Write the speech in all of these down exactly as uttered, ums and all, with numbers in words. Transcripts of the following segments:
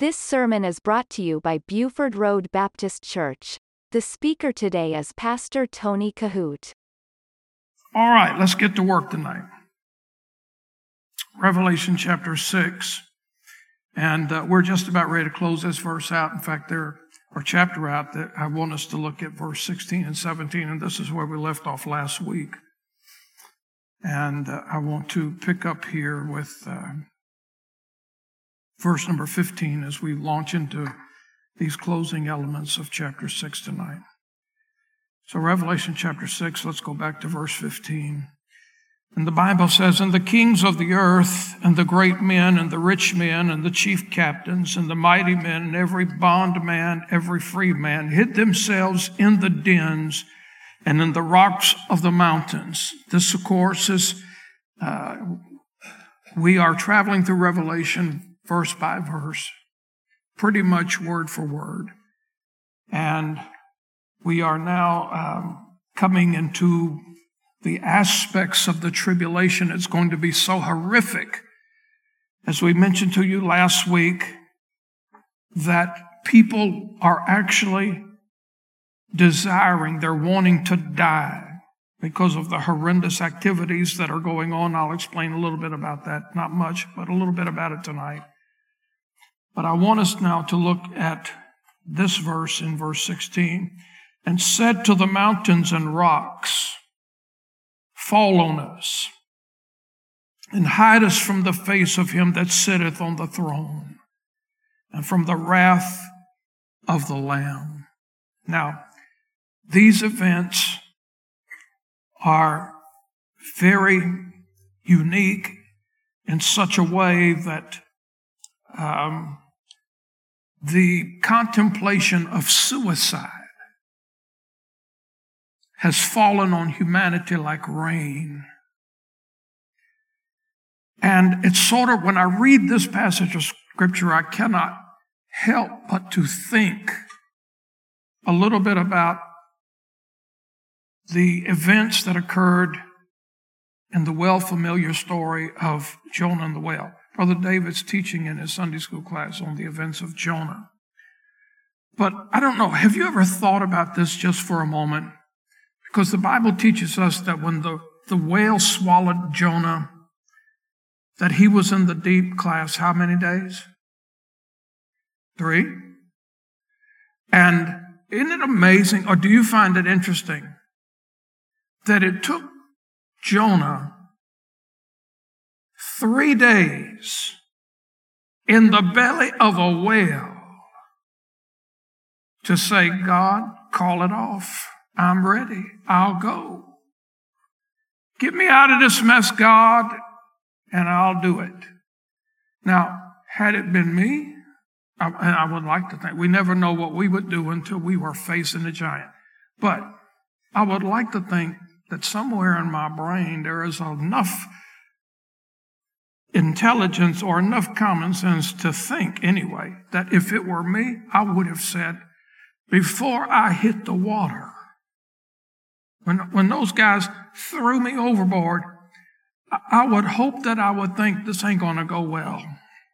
This sermon is brought to you by Buford Road Baptist Church. The speaker today is Pastor Tony Cahoot. All right, let's get to work tonight. Revelation chapter six. And uh, we're just about ready to close this verse out. In fact, there or chapter out that I want us to look at verse sixteen and seventeen, and this is where we left off last week. And uh, I want to pick up here with uh, verse number fifteen as we launch into these closing elements of chapter six tonight. So Revelation chapter six, let's go back to verse fifteen. And the Bible says, "And the kings of the earth, and the great men, and the rich men, and the chief captains, and the mighty men, and every bondman, every free man, hid themselves in the dens and in the rocks of the mountains." This, of course, is, uh, we are traveling through Revelation verse by verse, pretty much word for word. And we are now um, coming into the aspects of the tribulation. It's going to be so horrific, as we mentioned to you last week, that people are actually desiring, they're wanting to die because of the horrendous activities that are going on. I'll explain a little bit about that, not much, but a little bit about it tonight. But I want us now to look at this verse in verse sixteen. "And said to the mountains and rocks, fall on us, and hide us from the face of him that sitteth on the throne, and from the wrath of the Lamb." Now, these events are very unique in such a way that um, the contemplation of suicide has fallen on humanity like rain. And it's sort of, when I read this passage of Scripture, I cannot help but to think a little bit about the events that occurred in the well-familiar story of Jonah and the whale. Brother David's teaching in his Sunday school class on the events of Jonah. But I don't know, have you ever thought about this just for a moment? Because the Bible teaches us that when the, the whale swallowed Jonah, that he was in the deep, class, how many days? Three. And isn't it amazing, or do you find it interesting, that it took Jonah three days in the belly of a whale to say, "God, call it off. I'm ready. I'll go. Get me out of this mess, God, and I'll do it." Now, had it been me, I, and I would like to think, we never know what we would do until we were facing a giant. But I would like to think that somewhere in my brain there is enough intelligence or enough common sense to think anyway, that if it were me, I would have said, before I hit the water, When, when those guys threw me overboard, I would hope that I would think this ain't going to go well.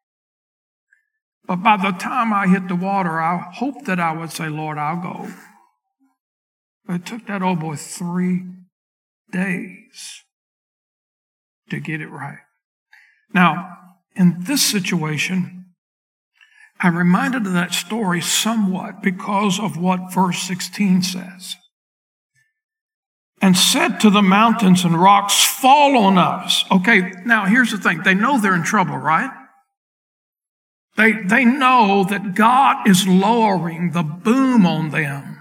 But by the time I hit the water, I hope that I would say, "Lord, I'll go." But it took that old boy three days to get it right. Now, in this situation, I'm reminded of that story somewhat because of what verse sixteen says. "And said to the mountains and rocks, fall on us." Okay, now here's the thing. They know they're in trouble, right? They, they know that God is lowering the boom on them.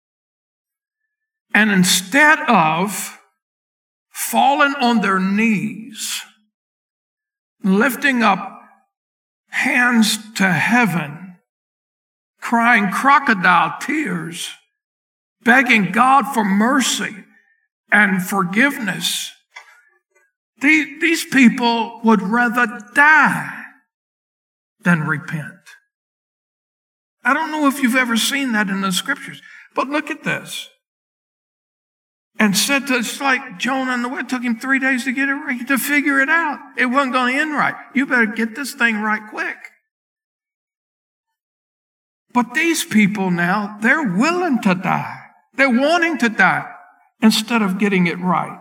And instead of falling on their knees, lifting up hands to heaven, crying crocodile tears, begging God for mercy and forgiveness, these, these people would rather die than repent. I don't know if you've ever seen that in the Scriptures, but look at this. And said to, it's like Jonah and the whale. It took him three days to get it right, to figure it out. It wasn't going to end right. You better get this thing right quick. But these people now, they're willing to die. They're wanting to die instead of getting it right.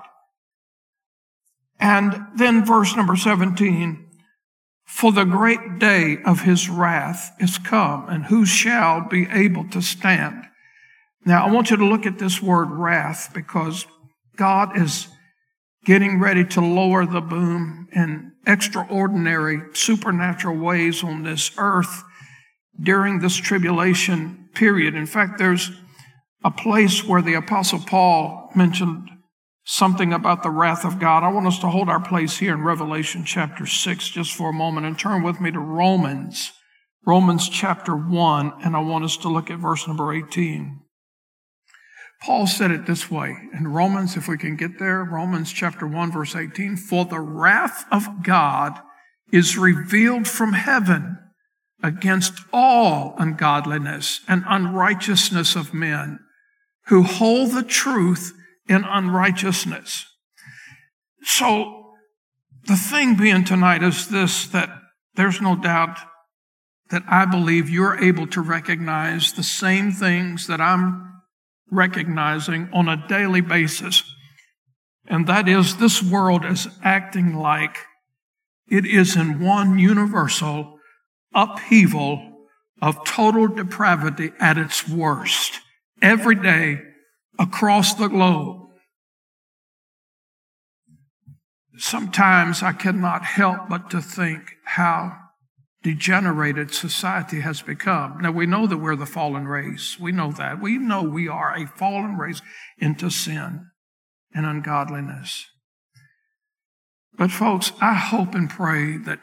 And then verse number seventeen, for the great day of his wrath is come, and who shall be able to stand? Now, I want you to look at this word wrath, because God is getting ready to lower the boom in extraordinary, supernatural ways on this earth during this tribulation period. In fact, there's a place where the Apostle Paul mentioned something about the wrath of God. I want us to hold our place here in Revelation chapter six just for a moment and turn with me to Romans, Romans chapter one, and I want us to look at verse number eighteen. Paul said it this way in Romans, if we can get there, Romans chapter one, verse eighteen, for the wrath of God is revealed from heaven against all ungodliness and unrighteousness of men who hold the truth in unrighteousness. So the thing being tonight is this, that there's no doubt that I believe you're able to recognize the same things that I'm recognizing on a daily basis. And that is, this world is acting like it is in one universal upheaval of total depravity at its worst every day across the globe. Sometimes I cannot help but to think how degenerated society has become. Now, we know that we're the fallen race. We know that. We know we are a fallen race into sin and ungodliness. But folks, I hope and pray that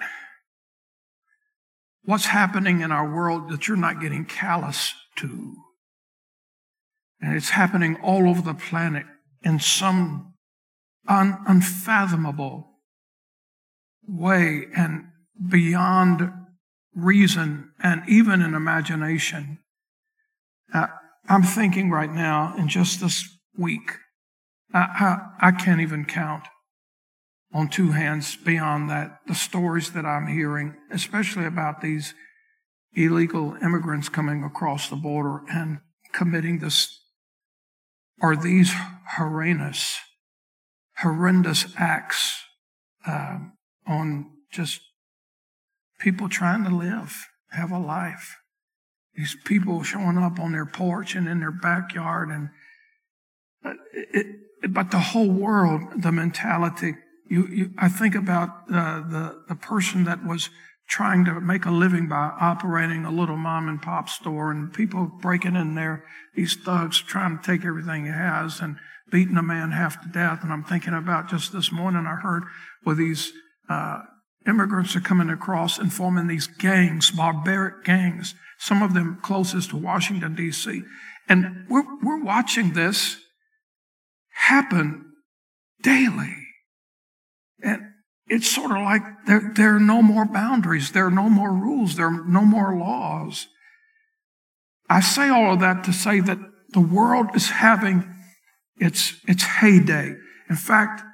what's happening in our world, that you're not getting callous to. And it's happening all over the planet in some un- unfathomable way and beyond reason and even in imagination. Uh, I'm thinking right now, in just this week, I, I, I can't even count on two hands beyond that the stories that I'm hearing, especially about these illegal immigrants coming across the border and committing this, or these horrendous, horrendous acts uh, on just people trying to live, have a life. These people showing up on their porch and in their backyard, and it, it, but the whole world, the mentality. You, you, I think about uh, the the person that was trying to make a living by operating a little mom and pop store, and people breaking in there, these thugs trying to take everything he has and beating a man half to death. And I'm thinking about just this morning, I heard where these uh, immigrants are coming across and forming these gangs, barbaric gangs, some of them closest to Washington, D C. And we're, we're watching this happen daily. And it's sort of like there, there are no more boundaries. There are no more rules. There are no more laws. I say all of that to say that the world is having its, its heyday. In fact,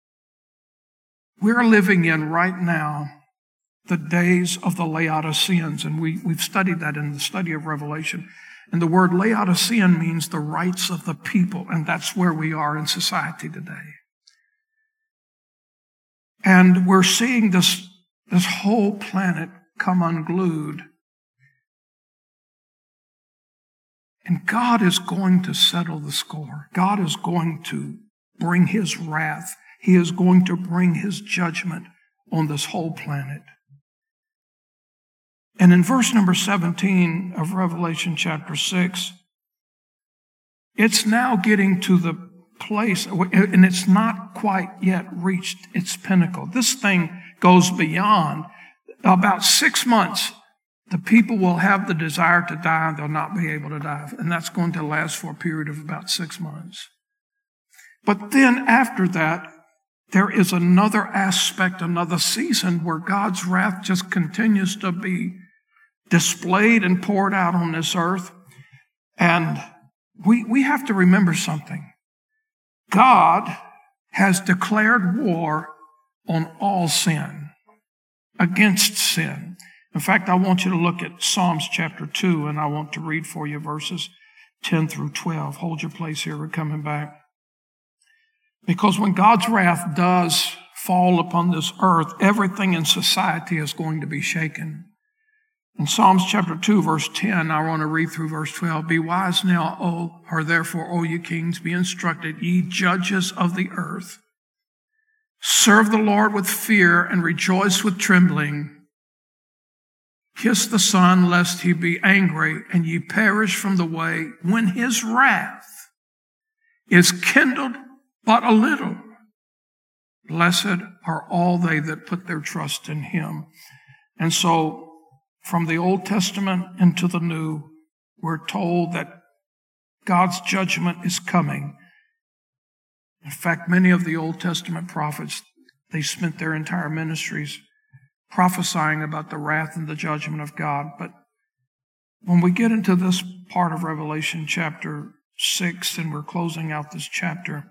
we're living in right now the days of the Laodiceans, and we, we've studied that in the study of Revelation. And the word Laodicean means the rights of the people, and that's where we are in society today. And we're seeing this, this whole planet come unglued. And God is going to settle the score. God is going to bring his wrath. He is going to bring his judgment on this whole planet. And in verse number seventeen of Revelation chapter six, it's now getting to the place, and it's not quite yet reached its pinnacle. This thing goes beyond. About six months, the people will have the desire to die, and they'll not be able to die. And that's going to last for a period of about six months. But then after that, there is another aspect, another season where God's wrath just continues to be displayed and poured out on this earth. And we, we have to remember something. God has declared war on all sin, against sin. In fact, I want you to look at Psalms chapter two, and I want to read for you verses ten through twelve. Hold your place here. We're coming back. Because when God's wrath does fall upon this earth, everything in society is going to be shaken. In Psalms chapter two, verse ten, I want to read through verse twelve. Be wise now, O, or therefore, O ye kings, be instructed, ye judges of the earth. Serve the Lord with fear and rejoice with trembling. Kiss the Son, lest he be angry, and ye perish from the way, when his wrath is kindled but a little. Blessed are all they that put their trust in him. And so, from the Old Testament into the New, we're told that God's judgment is coming. In fact, many of the Old Testament prophets, they spent their entire ministries prophesying about the wrath and the judgment of God. But when we get into this part of Revelation chapter six, and we're closing out this chapter,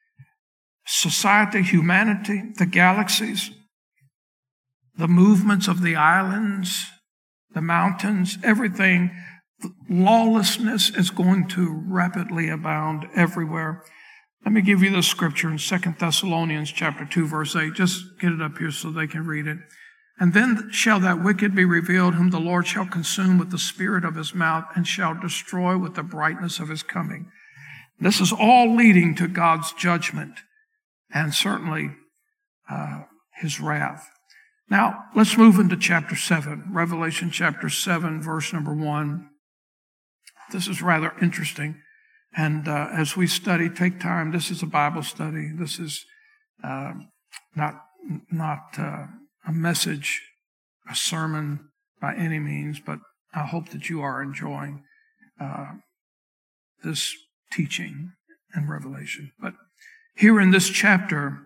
society, humanity, the galaxies, the movements of the islands, the mountains, everything, lawlessness is going to rapidly abound everywhere. Let me give you the scripture in Second Thessalonians chapter two, verse eight. Just get it up here so they can read it. And then shall that wicked be revealed, whom the Lord shall consume with the spirit of his mouth, and shall destroy with the brightness of his coming. This is all leading to God's judgment, and certainly uh, his wrath. Now, let's move into chapter seven, Revelation chapter seven, verse number one. This is rather interesting. And uh, as we study, take time. This is a Bible study. This is uh, not, not uh, a message, a sermon by any means, but I hope that you are enjoying uh, this teaching and revelation. But here in this chapter,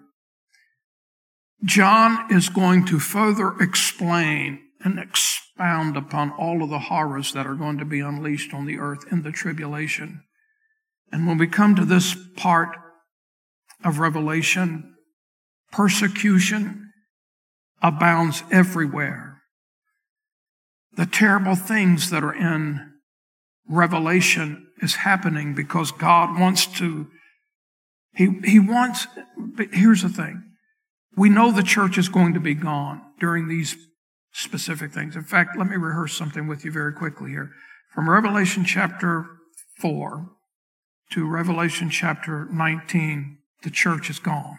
John is going to further explain and expound upon all of the horrors that are going to be unleashed on the earth in the tribulation. And when we come to this part of Revelation, persecution abounds everywhere. The terrible things that are in Revelation is happening because God wants to, he, he wants, but here's the thing. We know the church is going to be gone during these specific things. In fact, let me rehearse something with you very quickly here. From Revelation chapter four to Revelation chapter nineteen, the church is gone.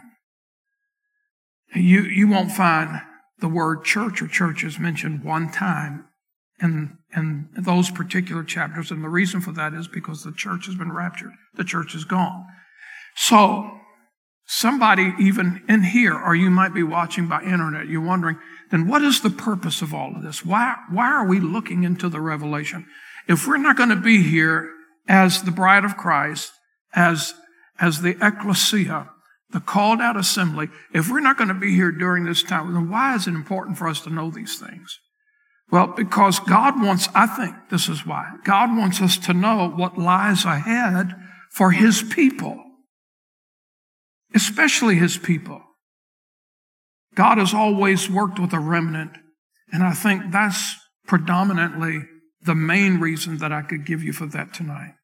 You, you won't find the word church or churches mentioned one time in, in those particular chapters. And the reason for that is because the church has been raptured. The church is gone. So, somebody even in here, or you might be watching by internet, you're wondering, then what is the purpose of all of this? Why, why are we looking into the Revelation? If we're not going to be here as the bride of Christ, as, as the ecclesia, the called out assembly, if we're not going to be here during this time, then why is it important for us to know these things? Well, because God wants, I think this is why, God wants us to know what lies ahead for his people. Especially his people. God has always worked with a remnant, and I think that's predominantly the main reason that I could give you for that tonight.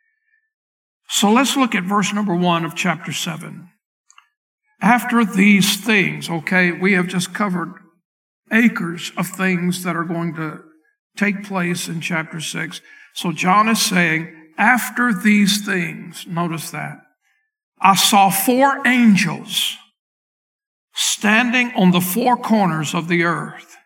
So let's look at verse number one of chapter seven. After these things, okay, we have just covered acres of things that are going to take place in chapter six. So John is saying, after these things, notice that, I saw four angels standing on the four corners of the earth,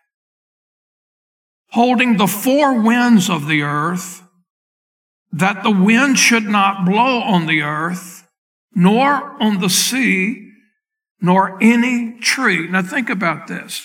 holding the four winds of the earth, that the wind should not blow on the earth, nor on the sea, nor any tree. Now think about this.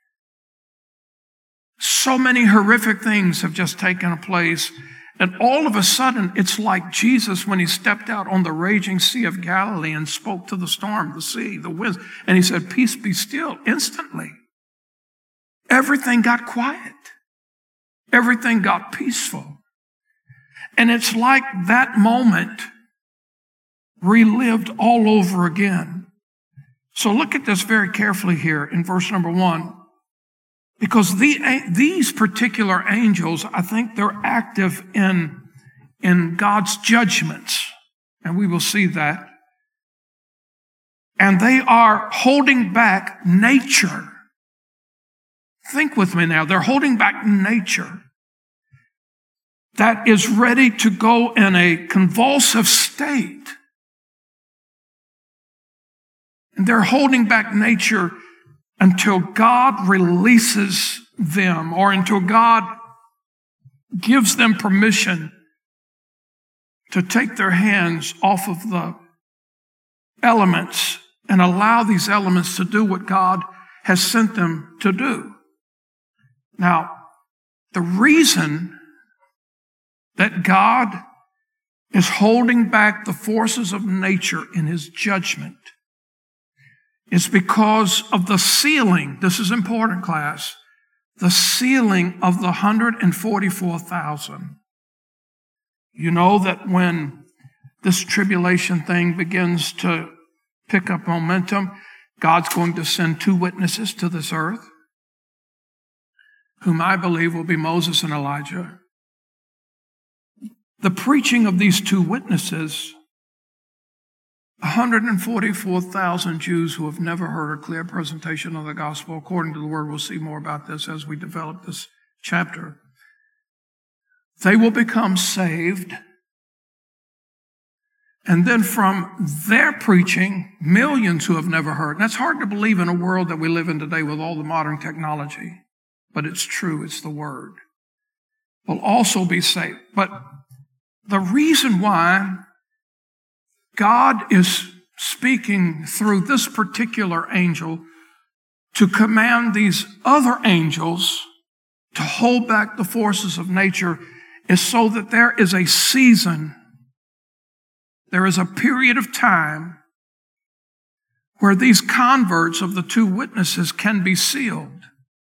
So many horrific things have just taken place. And all of a sudden, it's like Jesus when he stepped out on the raging Sea of Galilee and spoke to the storm, the sea, the winds, and he said, peace be still. Instantly, everything got quiet. Everything got peaceful. And it's like that moment relived all over again. So look at this very carefully here in verse number one. Because the, these particular angels, I think they're active in, in God's judgments. And we will see that. And they are holding back nature. Think with me now. They're holding back nature that is ready to go in a convulsive state. And they're holding back nature until God releases them, or until God gives them permission to take their hands off of the elements and allow these elements to do what God has sent them to do. Now, the reason that God is holding back the forces of nature in his judgment is because of the sealing. This is important, class. The sealing of the one hundred forty-four thousand. You know that when this tribulation thing begins to pick up momentum, God's going to send two witnesses to this earth, whom I believe will be Moses and Elijah. The preaching of these two witnesses, one hundred forty-four thousand Jews who have never heard a clear presentation of the gospel, according to the word. We'll see more about this as we develop this chapter. They will become saved. And then from their preaching, millions who have never heard. And that's hard to believe in a world that we live in today with all the modern technology. But it's true. It's the word. Will also be saved. But the reason why God is speaking through this particular angel to command these other angels to hold back the forces of nature is so that there is a season, there is a period of time where these converts of the two witnesses can be sealed.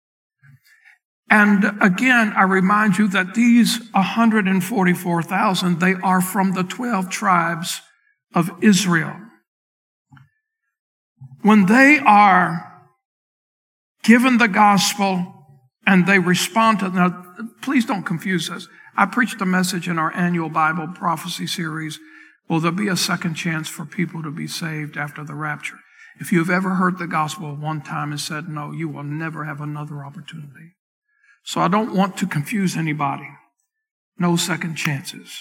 And again, I remind you that these one hundred forty-four thousand, they are from the twelve tribes of Israel. When they are given the gospel and they respond to it, now please don't confuse this. I preached a message in our annual Bible prophecy series. Will there be a second chance for people to be saved after the rapture? If you've ever heard the gospel one time and said no, you will never have another opportunity. So I don't want to confuse anybody. No second chances.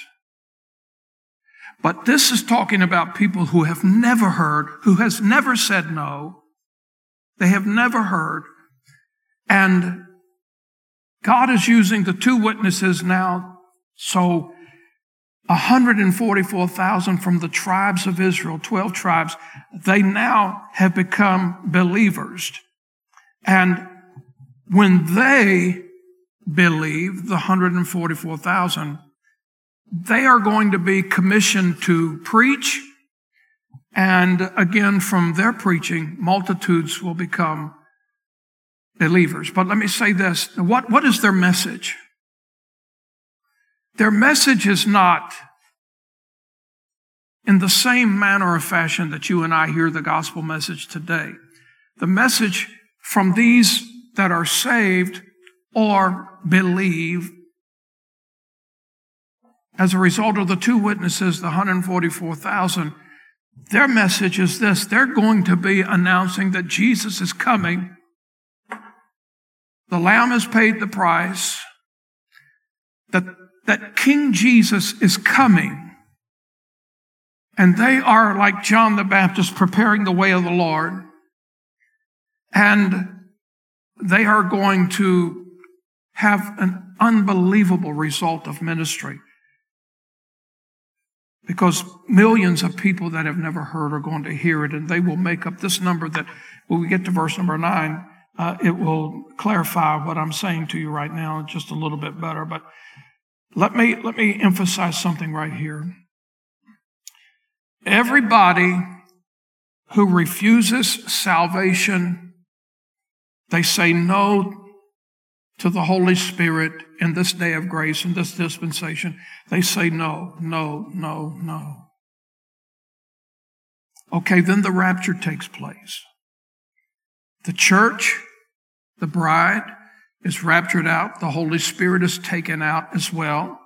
But this is talking about people who have never heard, who has never said no. They have never heard. And God is using the two witnesses now. So one hundred forty-four thousand from the tribes of Israel, twelve tribes, they now have become believers. And when they believe, the one hundred forty-four thousand, they are going to be commissioned to preach. And again, from their preaching, multitudes will become believers. But let me say this. What, what is their message? Their message is not in the same manner or fashion that you and I hear the gospel message today. The message from these that are saved or believe as a result of the two witnesses, the one hundred forty-four thousand, their message is this. They're going to be announcing that Jesus is coming. The Lamb has paid the price. That, that King Jesus is coming. And they are like John the Baptist preparing the way of the Lord. And they are going to have an unbelievable result of ministry. Because millions of people that have never heard are going to hear it, and they will make up this number that, when we get to verse number nine, uh, it will clarify what I'm saying to you right now just a little bit better. But let me, let me emphasize something right here. Everybody who refuses salvation, they say no to the Holy Spirit in this day of grace, in this dispensation. They say no, no, no, no. Okay, then the rapture takes place. The church, the bride, is raptured out. The Holy Spirit is taken out as well.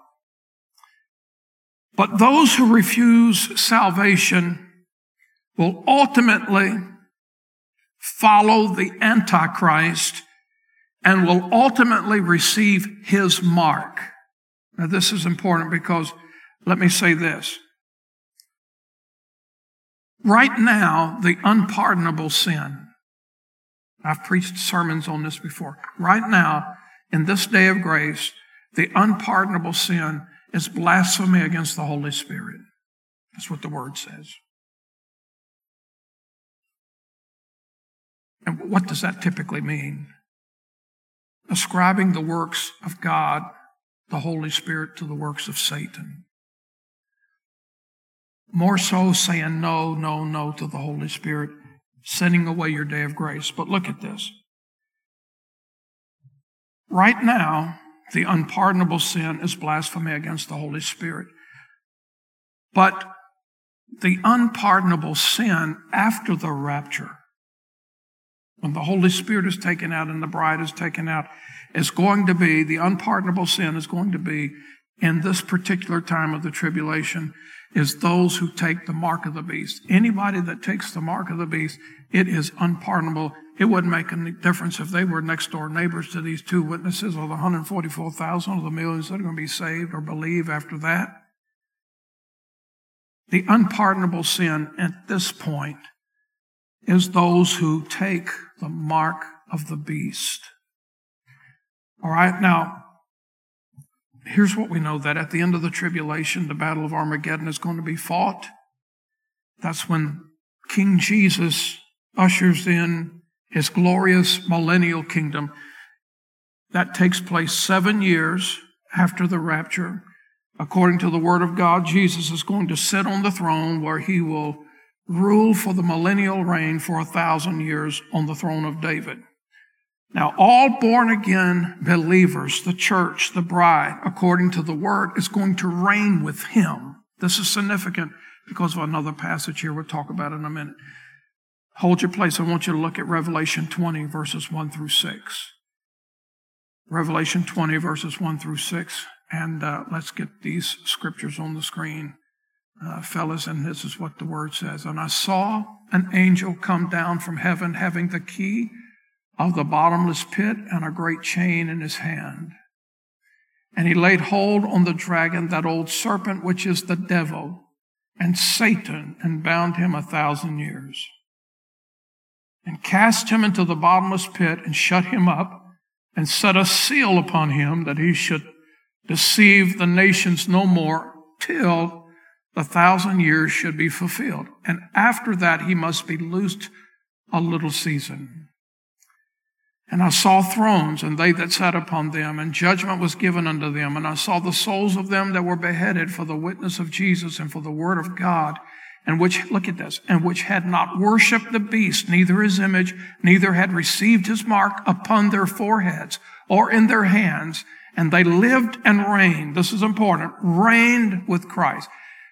But those who refuse salvation will ultimately follow the Antichrist and will ultimately receive his mark. Now, this is important because, let me say this. Right now, the unpardonable sin, I've preached sermons on this before. Right now, in this day of grace, the unpardonable sin is blasphemy against the Holy Spirit. That's what the Word says. And what does that typically mean? Ascribing the works of God, the Holy Spirit, to the works of Satan. More so saying no, no, no to the Holy Spirit, sending away your day of grace. But look at this. Right now, the unpardonable sin is blasphemy against the Holy Spirit. But the unpardonable sin after the rapture, when the Holy Spirit is taken out and the bride is taken out, is going to be, the unpardonable sin is going to be, in this particular time of the tribulation, is those who take the mark of the beast. Anybody that takes the mark of the beast, it is unpardonable. It wouldn't make any difference if they were next door neighbors to these two witnesses, or the one hundred forty-four thousand, or the millions that are going to be saved or believe after that. The unpardonable sin at this point is those who take the mark of the beast. All right, now, here's what we know, that at the end of the tribulation, the battle of Armageddon is going to be fought. That's when King Jesus ushers in his glorious millennial kingdom. That takes place seven years after the rapture. According to the Word of God, Jesus is going to sit on the throne where he will rule for the millennial reign for a thousand years on the throne of David. Now, all born-again believers, the church, the bride, according to the Word, is going to reign with him. This is significant because of another passage here we'll talk about in a minute. Hold your place. I want you to look at Revelation twenty, verses one through six. Revelation twenty, verses one through six. And uh, let's get these scriptures on the screen, uh, fellas, and this is what the Word says. And I saw an angel come down from heaven having the key of the bottomless pit and a great chain in his hand. And he laid hold on the dragon, that old serpent, which is the devil and Satan, and bound him a thousand years, and cast him into the bottomless pit, and shut him up, and set a seal upon him, that he should deceive the nations no more, till the thousand years should be fulfilled. And after that he must be loosed a little season. And I saw thrones, and they that sat upon them, and judgment was given unto them. And I saw the souls of them that were beheaded for the witness of Jesus and for the word of God, and which, look at this, and which had not worshipped the beast, neither his image, neither had received his mark upon their foreheads or in their hands. And they lived and reigned, this is important, reigned with Christ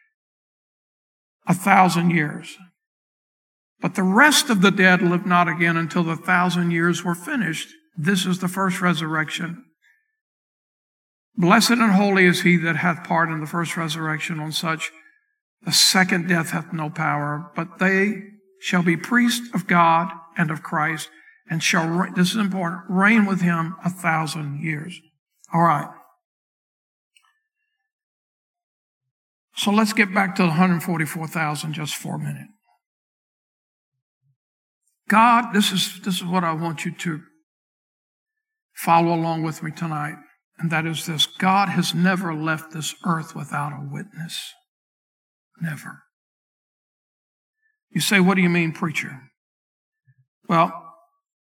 a thousand years. But the rest of the dead lived not again until the thousand years were finished. This is the first resurrection. Blessed and holy is he that hath part in the first resurrection. On such the second death hath no power, but they shall be priests of God and of Christ, and shall, this is important, reign with him a thousand years. All right. So let's get back to the one hundred forty-four thousand just for a minute. God, this is, this is what I want you to follow along with me tonight, and that is this. God has never left this earth without a witness. Never. You say, what do you mean, preacher? Well,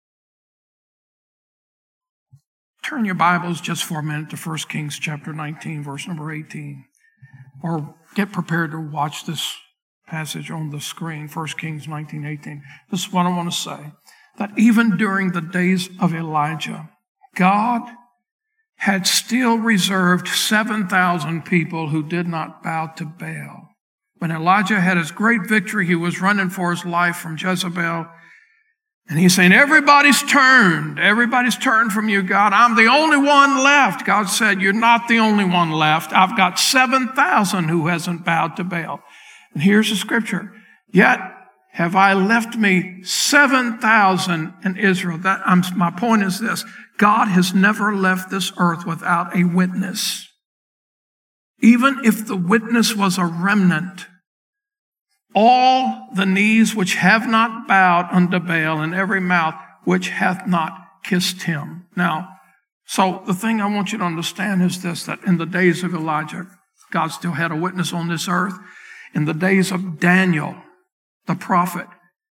turn your Bibles just for a minute to First Kings chapter nineteen, verse number eighteen. Or get prepared to watch this passage on the screen, First Kings nineteen, eighteen. This is what I want to say. That even during the days of Elijah, God had still reserved seven thousand people who did not bow to Baal. When Elijah had his great victory, he was running for his life from Jezebel. And he's saying, everybody's turned. Everybody's turned from you, God. I'm the only one left. God said, you're not the only one left. I've got seven thousand who hasn't bowed to Baal. And here's the scripture. Yet have I left me seven thousand in Israel. That, I'm, my point is this. God has never left this earth without a witness. Even if the witness was a remnant, all the knees which have not bowed unto Baal, and every mouth which hath not kissed him. Now, so the thing I want you to understand is this, that in the days of Elijah, God still had a witness on this earth. In the days of Daniel, the prophet,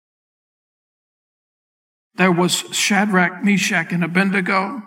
there was Shadrach, Meshach, and Abednego.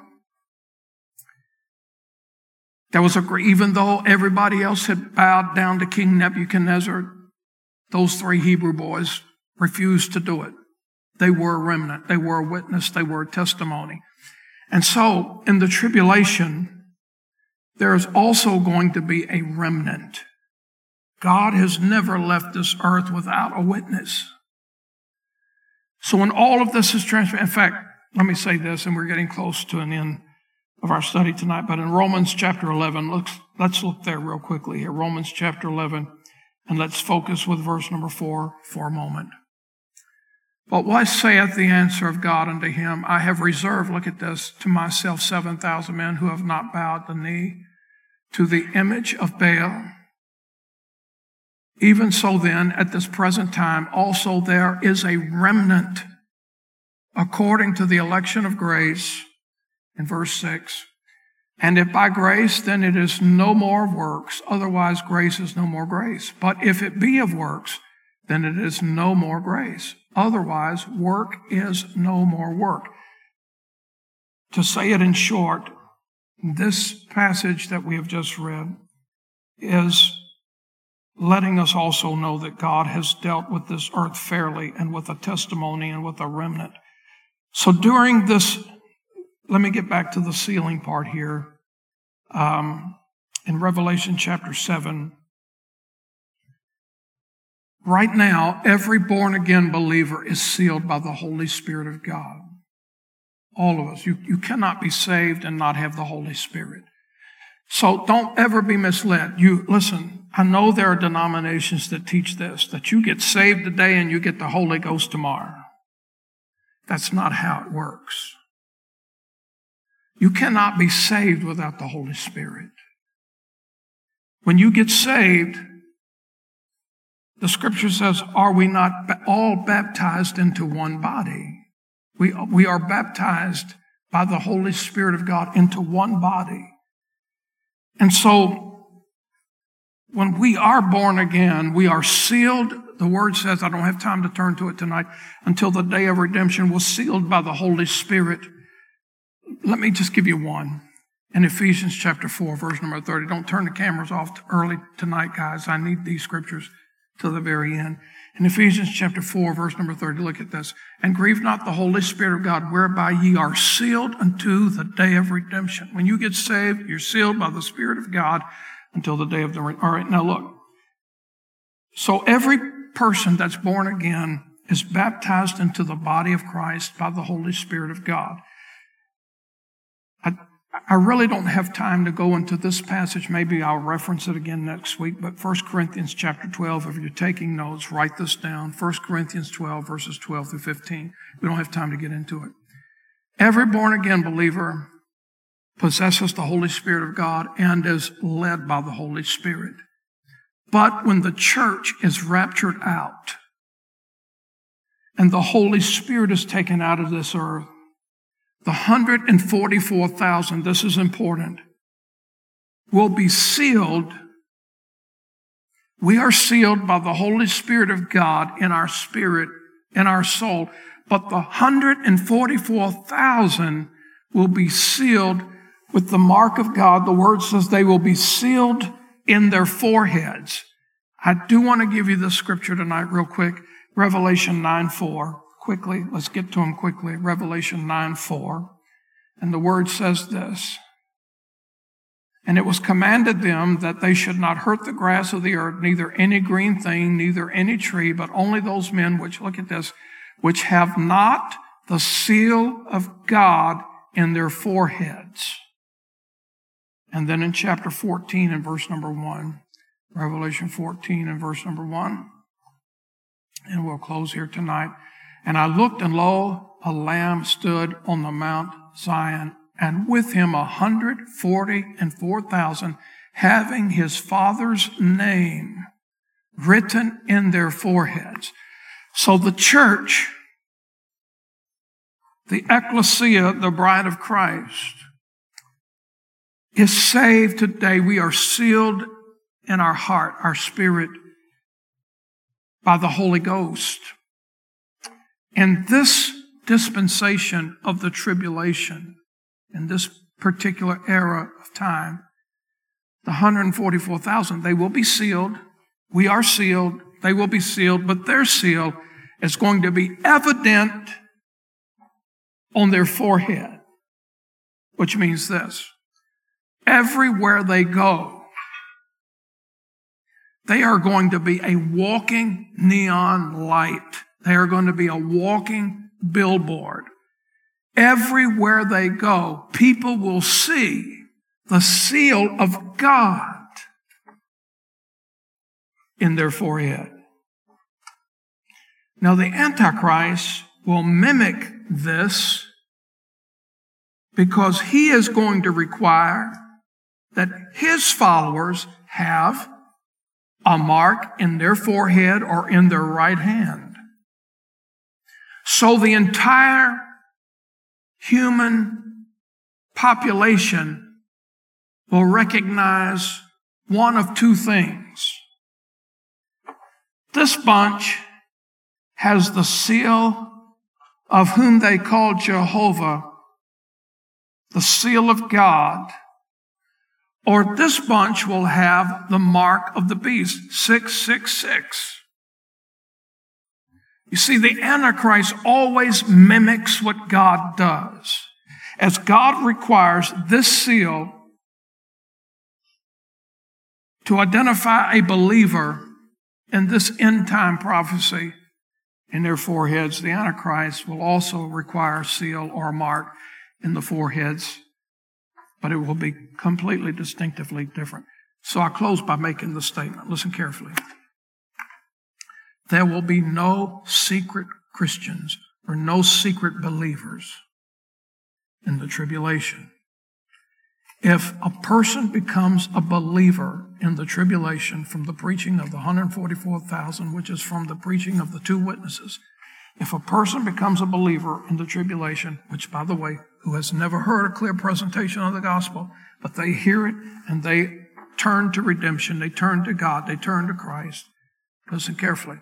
There was a, even though everybody else had bowed down to King Nebuchadnezzar, those three Hebrew boys refused to do it. They were a remnant. They were a witness. They were a testimony. And so, in the tribulation, there is also going to be a remnant. God has never left this earth without a witness. So when all of this is transferred, in fact, let me say this, and we're getting close to an end of our study tonight, but in Romans chapter eleven, let's, let's look there real quickly here. Romans chapter eleven. And let's focus with verse number four for a moment. But what saith the answer of God unto him? I have reserved, look at this, to myself seven thousand men who have not bowed the knee to the image of Baal. Even so then, at this present time, also there is a remnant according to the election of grace, in verse six. And if by grace, then it is no more of works. Otherwise, grace is no more grace. But if it be of works, then it is no more grace. Otherwise, work is no more work. To say it in short, this passage that we have just read is letting us also know that God has dealt with this earth fairly and with a testimony and with a remnant. So during this, let me get back to the sealing part here. Um, in Revelation chapter seven, right now, every born-again believer is sealed by the Holy Spirit of God. All of us. You, you cannot be saved and not have the Holy Spirit. So don't ever be misled. You listen, I know there are denominations that teach this, that you get saved today and you get the Holy Ghost tomorrow. That's not how it works. You cannot be saved without the Holy Spirit. When you get saved, the scripture says, are we not all baptized into one body? We, we are baptized by the Holy Spirit of God into one body. And so, when we are born again, we are sealed. The word says, I don't have time to turn to it tonight, until the day of redemption, we're sealed by the Holy Spirit. Let me just give you one. In Ephesians chapter four, verse number thirty. Don't turn the cameras off early tonight, guys. I need these scriptures to the very end. In Ephesians chapter four, verse number thirty, look at this. And grieve not the Holy Spirit of God, whereby ye are sealed unto the day of redemption. When you get saved, you're sealed by the Spirit of God until the day of the... All right, now look. So every person that's born again is baptized into the body of Christ by the Holy Spirit of God. I, I really don't have time to go into this passage. Maybe I'll reference it again next week. But First Corinthians chapter twelve, if you're taking notes, write this down. First Corinthians twelve, verses twelve through fifteen. We don't have time to get into it. Every born-again believer possesses the Holy Spirit of God and is led by the Holy Spirit. But when the church is raptured out and the Holy Spirit is taken out of this earth, the one hundred forty-four thousand, this is important, will be sealed. We are sealed by the Holy Spirit of God in our spirit, in our soul. But the one hundred forty-four thousand will be sealed with the mark of God. The word says they will be sealed in their foreheads. I do want to give you this scripture tonight real quick. Revelation nine four. Quickly, let's get to them quickly. Revelation nine four. And the word says this. And it was commanded them that they should not hurt the grass of the earth, neither any green thing, neither any tree, but only those men which, look at this, which have not the seal of God in their foreheads. And then in chapter fourteen and verse number one, Revelation fourteen and verse number one, and we'll close here tonight. And I looked, and lo, a lamb stood on the Mount Zion, and with him a hundred forty and four thousand, having his Father's name written in their foreheads. So the church, the ecclesia, the bride of Christ, is saved today. We are sealed in our heart, our spirit, by the Holy Ghost. In this dispensation of the tribulation, in this particular era of time, the one hundred forty-four thousand, they will be sealed. We are sealed. They will be sealed, but their seal is going to be evident on their forehead, which means this: everywhere they go, they are going to be a walking neon light. They are going to be a walking billboard. Everywhere they go, people will see the seal of God in their forehead. Now, the Antichrist will mimic this because he is going to require that his followers have a mark in their forehead or in their right hand. So the entire human population will recognize one of two things. This bunch has the seal of whom they call Jehovah, the seal of God, or this bunch will have the mark of the beast, six six six. You see, the Antichrist always mimics what God does. As God requires this seal to identify a believer in this end-time prophecy in their foreheads, the Antichrist will also require a seal or a mark in the foreheads, but it will be completely distinctively different. So I close by making the statement. Listen carefully. There will be no secret Christians or no secret believers in the tribulation. If a person becomes a believer in the tribulation from the preaching of the one hundred forty-four thousand, which is from the preaching of the two witnesses, if a person becomes a believer in the tribulation, which, by the way, who has never heard a clear presentation of the gospel, but they hear it and they turn to redemption, they turn to God, they turn to Christ. Listen carefully.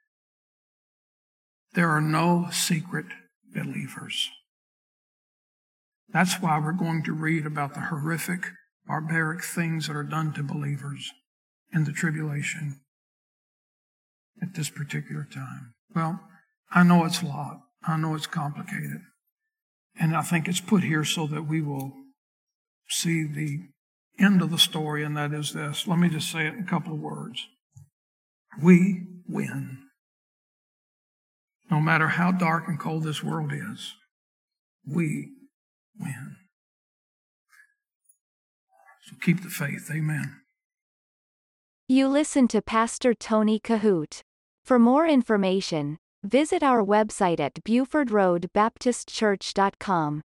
There are no secret believers. That's why we're going to read about the horrific, barbaric things that are done to believers in the tribulation at this particular time. Well, I know it's a lot. I know it's complicated. And I think it's put here so that we will see the end of the story, and that is this. Let me just say it in a couple of words. We win. No matter how dark and cold this world is, we win. So keep the faith. Amen. You listen to Pastor Tony Kohout. For more information, visit our website at Buford Road Baptist Church dot com.